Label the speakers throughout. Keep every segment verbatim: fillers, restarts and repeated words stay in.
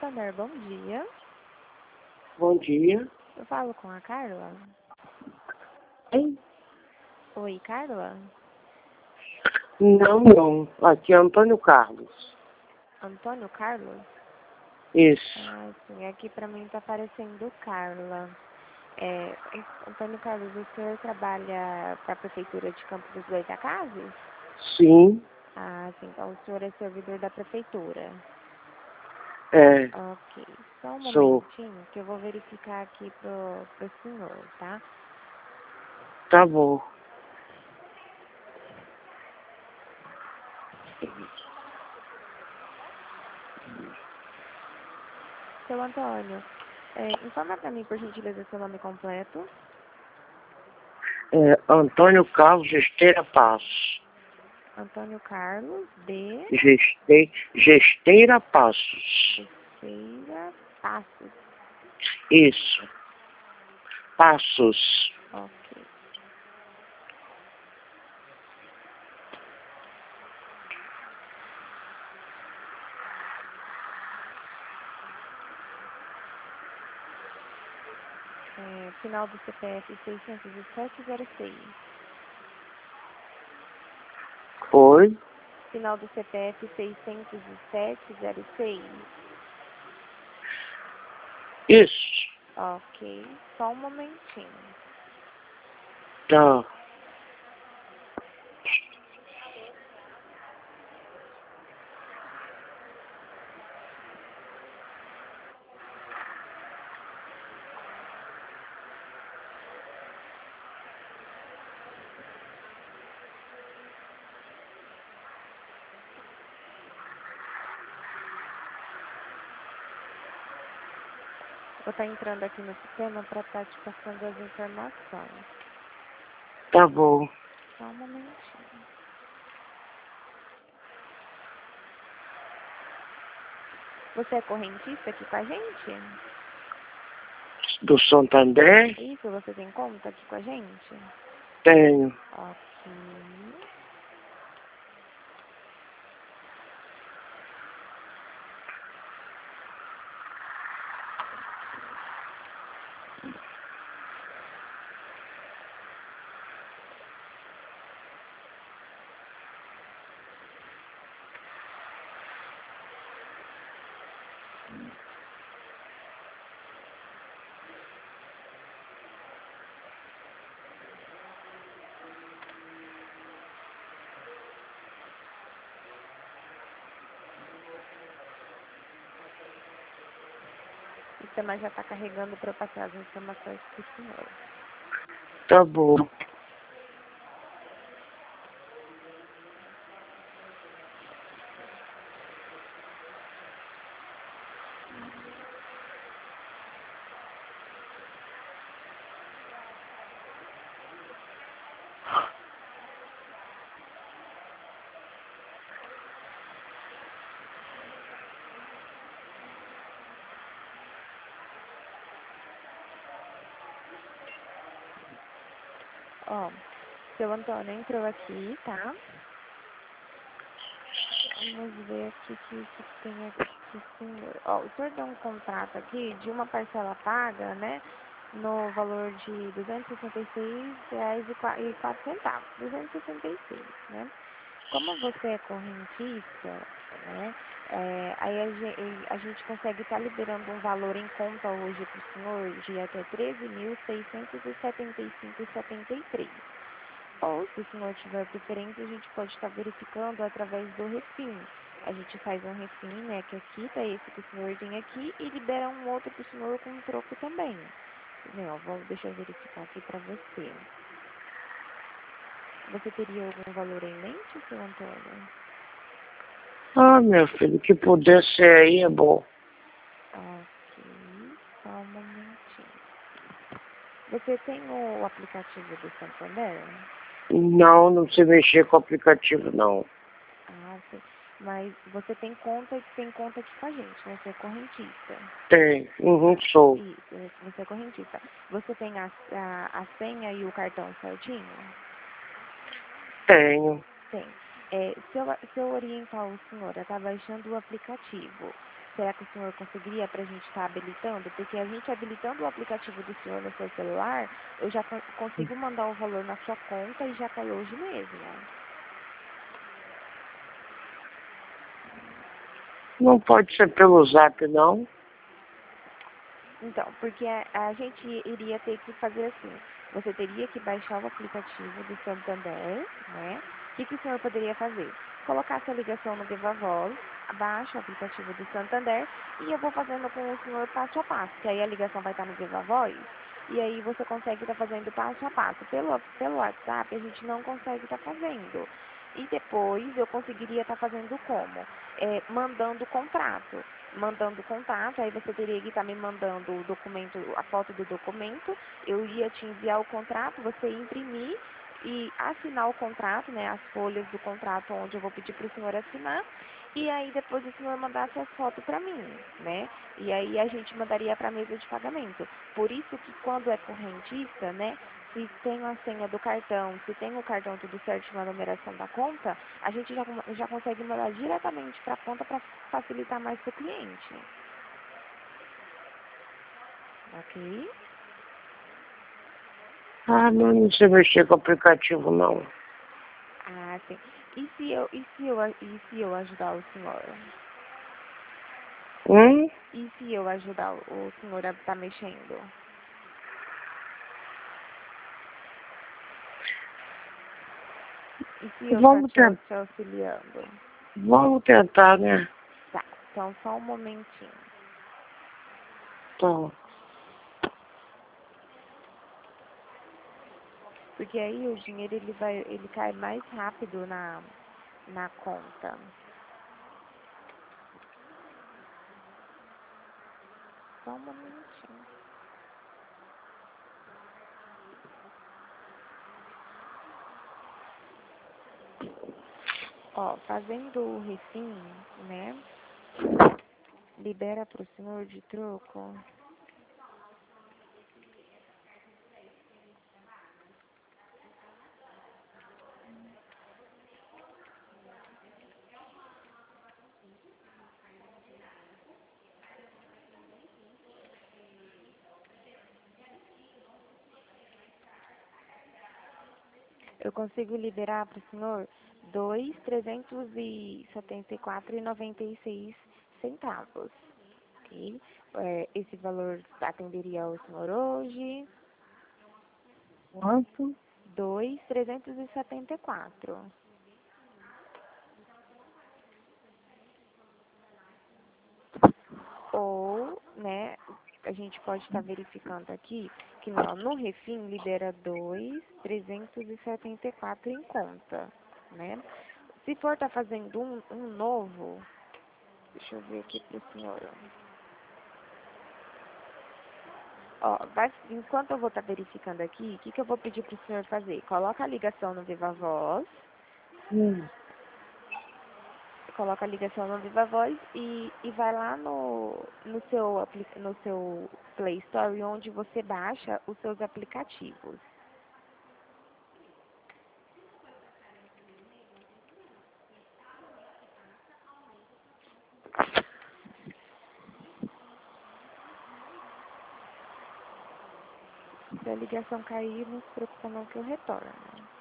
Speaker 1: Santander, bom dia.
Speaker 2: Bom dia.
Speaker 1: Eu falo com a Carla?
Speaker 2: Hein?
Speaker 1: Oi, Carla?
Speaker 2: Não, não. Aqui é Antônio Carlos.
Speaker 1: Antônio Carlos?
Speaker 2: Isso.
Speaker 1: Ah, sim. Aqui pra mim tá aparecendo Carla. É, Antônio Carlos, o senhor trabalha para a Prefeitura de Campo dos Goytacazes?
Speaker 2: Sim.
Speaker 1: Ah, sim. Então o senhor é servidor da Prefeitura.
Speaker 2: É.
Speaker 1: Ok. Só um
Speaker 2: Sou.
Speaker 1: momentinho que eu vou verificar aqui pro, pro senhor, tá?
Speaker 2: Tá bom.
Speaker 1: Seu Antônio, é, informa para mim, por gentileza, seu nome completo.
Speaker 2: É, Antônio Carlos Esteira Passos.
Speaker 1: Antônio Carlos de
Speaker 2: Geste... Gesteira Passos.
Speaker 1: Feira Passos.
Speaker 2: Isso. Passos.
Speaker 1: Ok. É, final do C P F seiscentos e sete zero seis.
Speaker 2: Oi?
Speaker 1: Final do C P F seiscentos e sete zero seis.
Speaker 2: Isso.
Speaker 1: Ok, só um momentinho.
Speaker 2: Tá.
Speaker 1: Vou estar entrando aqui no sistema para estar te passando as informações.
Speaker 2: Tá bom.
Speaker 1: Só um momentinho. Você é correntista aqui com a gente?
Speaker 2: Do Santander?
Speaker 1: Isso, você tem conta aqui com a gente?
Speaker 2: Tenho.
Speaker 1: Ok. O sistema já está carregando para eu passar as informações para o senhor.
Speaker 2: Tá bom.
Speaker 1: Ó, seu Antônio entrou aqui, tá? Vamos ver aqui o que, que tem aqui pro senhor. Ó, o senhor deu um contrato aqui de uma parcela paga, né? No valor de duzentos e sessenta e seis reais e quatro centavos. duzentos e sessenta e seis, né? Como você é correntista, né? É, aí a gente, a gente consegue estar liberando um valor em conta hoje para o senhor de até treze mil seiscentos e setenta e cinco reais e setenta e três centavos. Ou, se o senhor tiver preferência, a gente pode estar verificando através do refim. A gente faz um refim, né, que aqui tá esse que o senhor tem aqui, e libera um outro para o senhor com um troco também. Não, vou, deixa eu verificar aqui para você. Você teria algum valor em mente, seu Antônio?
Speaker 2: Ah, meu filho, que puder ser aí é bom.
Speaker 1: Ok, só um momentinho. Você tem o aplicativo do Santander?
Speaker 2: Não, não sei mexer com o aplicativo, não.
Speaker 1: Ah, sim. Mas você tem conta, tem conta aqui com a gente, né? Você é correntista.
Speaker 2: Tem. Uhum, sou.
Speaker 1: Isso, você é correntista. Você tem a, a, a senha e o cartão certinho?
Speaker 2: Tenho.
Speaker 1: Tem. É, se, eu, se eu orientar o senhor a estar baixando o aplicativo, será que o senhor conseguiria para a gente estar habilitando? Porque a gente habilitando o aplicativo do senhor no seu celular, eu já consigo mandar o valor na sua conta e já cai hoje mesmo.
Speaker 2: Não pode ser pelo Zap, não?
Speaker 1: Então, porque a, a gente iria ter que fazer assim, você teria que baixar o aplicativo do Santander, né? O que, que o senhor poderia fazer? Colocar sua ligação no Viva Voz, baixa o aplicativo do Santander e eu vou fazendo com o senhor passo a passo, que aí a ligação vai estar no Viva Voz e aí você consegue estar fazendo passo a passo. Pelo, pelo WhatsApp a gente não consegue estar fazendo. E depois eu conseguiria estar fazendo como? É, mandando o contrato. Mandando o contrato, aí você teria que estar me mandando o documento, a foto do documento, eu ia te enviar o contrato, você ia imprimir e assinar o contrato, né, as folhas do contrato onde eu vou pedir para o senhor assinar, e aí depois o senhor mandasse as fotos para mim, né, e aí a gente mandaria para a mesa de pagamento. Por isso que quando é correntista, né, se tem a senha do cartão, se tem o cartão tudo certo na numeração da conta, a gente já, já consegue mandar diretamente para a conta para facilitar mais para o cliente. Ok?
Speaker 2: Ah, não, não sei mexer com o aplicativo, não.
Speaker 1: Ah, sim. E se eu, e se eu, e se eu ajudar o senhor?
Speaker 2: Hum?
Speaker 1: E se eu ajudar o senhor a estar mexendo? E se eu estar
Speaker 2: Vamos,
Speaker 1: te, au-
Speaker 2: ten
Speaker 1: te auxiliando?
Speaker 2: Vamos tentar, né?
Speaker 1: Tá, então só um momentinho.
Speaker 2: Então,
Speaker 1: Porque aí o dinheiro ele vai, ele cai mais rápido na, na conta. Só um momentinho. Ó, fazendo o refim, né? Libera pro senhor de troco. Eu consigo liberar pro senhor dois trezentos e setenta e quatro e noventa e seis centavos. Ok? É, esse valor atenderia ao senhor hoje.
Speaker 2: quanto?
Speaker 1: Dois trezentos e setenta e quatro. Ou, né, a gente pode estar verificando aqui que não, no refim libera dois trezentos e setenta e quatro em conta, né? Se for estar fazendo um, um novo, deixa eu ver aqui pro senhor. Ó, vai, enquanto eu vou estar verificando aqui, o que, que eu vou pedir pro senhor fazer? Coloca a ligação no Viva Voz.
Speaker 2: Hum.
Speaker 1: Coloca a ligação no Viva Voz e, e vai lá no, no, seu, no seu Play Store onde você baixa os seus aplicativos. Se a ligação cair, não se preocupa não que eu retorno.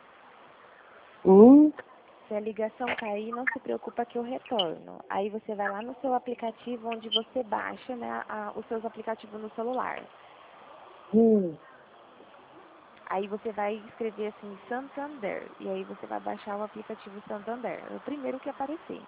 Speaker 2: Hum?
Speaker 1: Se a ligação cair, não se preocupa que eu retorno. Aí você vai lá no seu aplicativo onde você baixa, né, a, os seus aplicativos no celular.
Speaker 2: Hum.
Speaker 1: Aí você vai escrever assim, Santander. E aí você vai baixar o aplicativo Santander. É o primeiro que aparecer.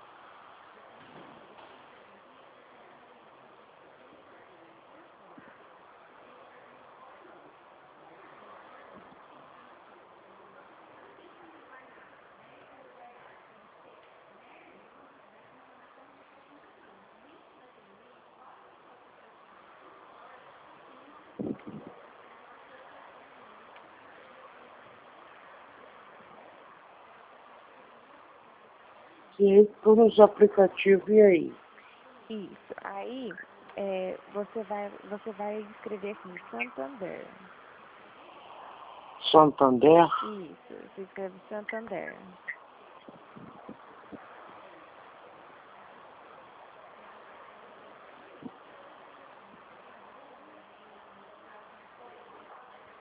Speaker 2: E aí, por os aplicativos, e aí?
Speaker 1: Isso. Aí é, você vai você vai escrever assim, Santander.
Speaker 2: Santander?
Speaker 1: Isso. Você escreve Santander.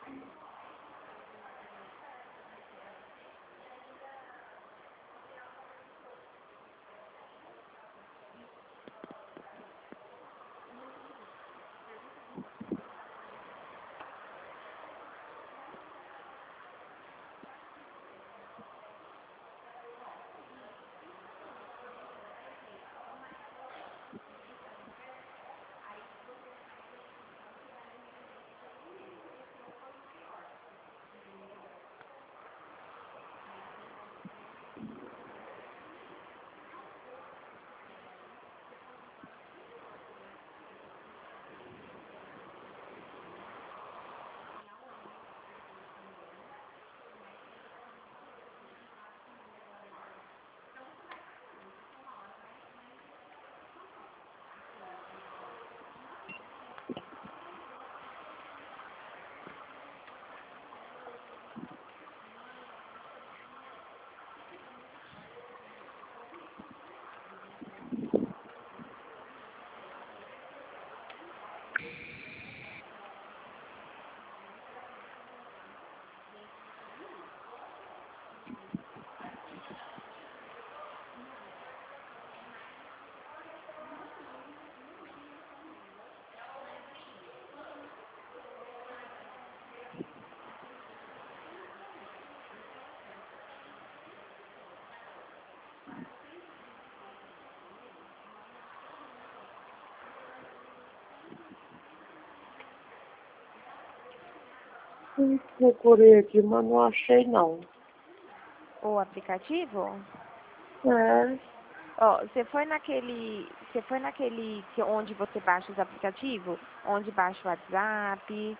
Speaker 2: Eu procurei aqui, mas não achei não.
Speaker 1: O aplicativo?
Speaker 2: É,
Speaker 1: Ó, você foi naquele, você foi naquele que onde você baixa os aplicativos, onde baixa o WhatsApp.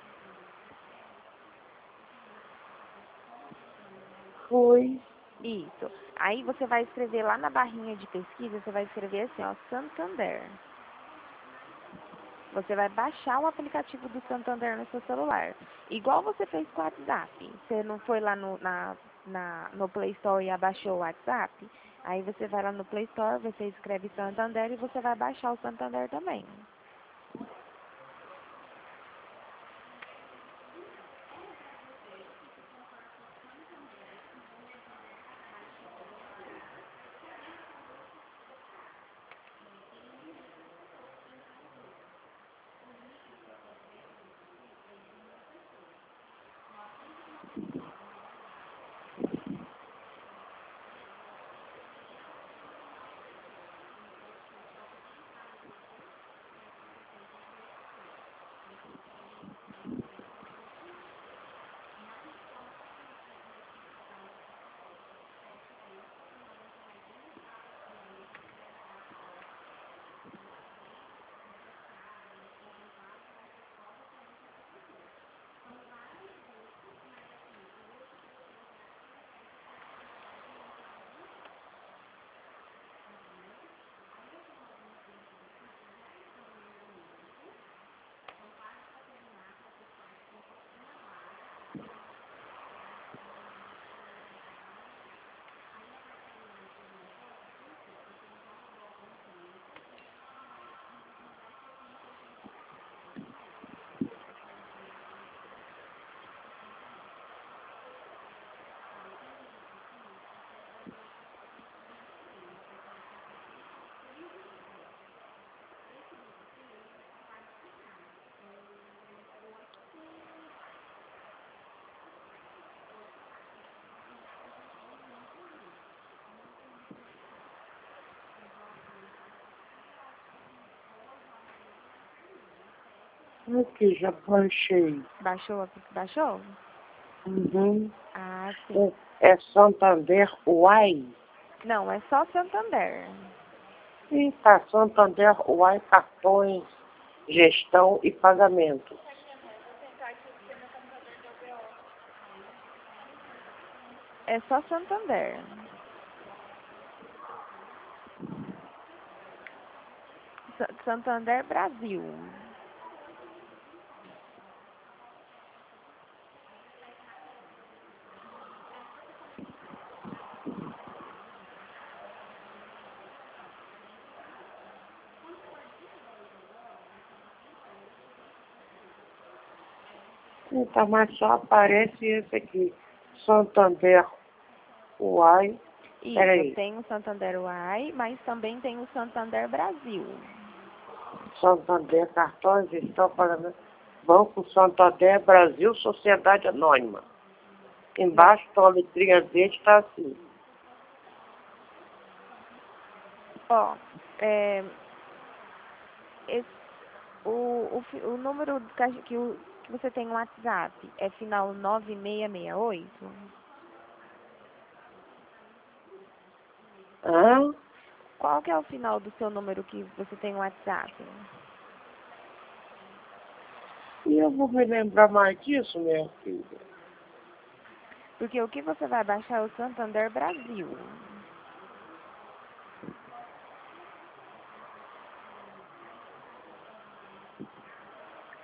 Speaker 2: fui.
Speaker 1: Isso. Aí você vai escrever lá na barrinha de pesquisa, você vai escrever assim, ó, Santander. Você vai baixar o aplicativo do Santander no seu celular. Igual você fez com o WhatsApp. Você não foi lá no, na, na, no Play Store e abaixou o WhatsApp? Aí você vai lá no Play Store, você escreve Santander e você vai baixar o Santander também.
Speaker 2: Aqui, já baixei.
Speaker 1: Baixou? o apli- Baixou?
Speaker 2: Uhum.
Speaker 1: Ah, sim.
Speaker 2: É, é Santander Uai.
Speaker 1: Não, é só Santander.
Speaker 2: E tá, Santander Uai, cartões, gestão e pagamento.
Speaker 1: É só Santander. Sa- Santander Brasil.
Speaker 2: Então, mas só aparece esse aqui. Santander Uai.
Speaker 1: Isso,
Speaker 2: Peraí.
Speaker 1: tem o Santander Uai, mas também tem o Santander Brasil.
Speaker 2: Santander Cartões estão pagando. Banco Santander Brasil Sociedade Anônima. Embaixo da a letrinha verde está assim.
Speaker 1: Ó, é, esse, o, o, fi- o número que, a gen- que, o, que você tem no WhatsApp é final nove seis seis oito?
Speaker 2: Hã?
Speaker 1: Qual que é o final do seu número que você tem no WhatsApp?
Speaker 2: E eu vou me lembrar mais disso, minha filha.
Speaker 1: Porque o que você vai baixar é o Santander Brasil.